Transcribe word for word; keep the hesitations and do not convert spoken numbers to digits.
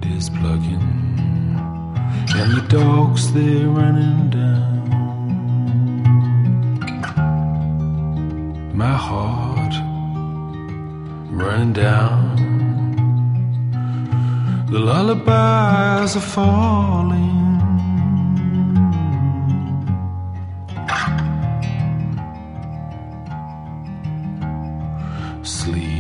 is plugging, and the dogs they're running down. My heart running down. The lullabies are falling. Sleep.